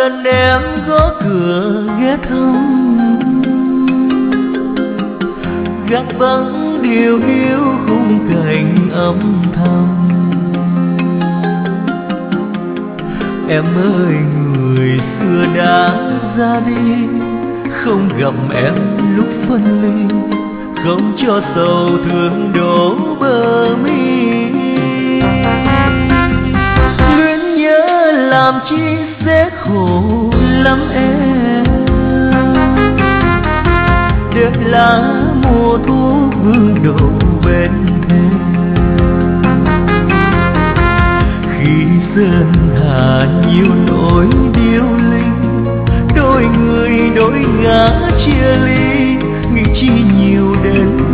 lần em gõ cửa ghé thăm, gác vắng điều hiu khung cảnh âm thầm. Em ơi người xưa đã ra đi, không gặp em lúc phân ly, không cho sầu thương đổ bờ mi. Luyến nhớ làm chi sẽ khổ lắm em, để lá mùa thu vương đổ bên em. Khi sơn hà nhiều nỗi điêu linh, đôi người đôi ngã chia ly, nghĩ chi nhiều đến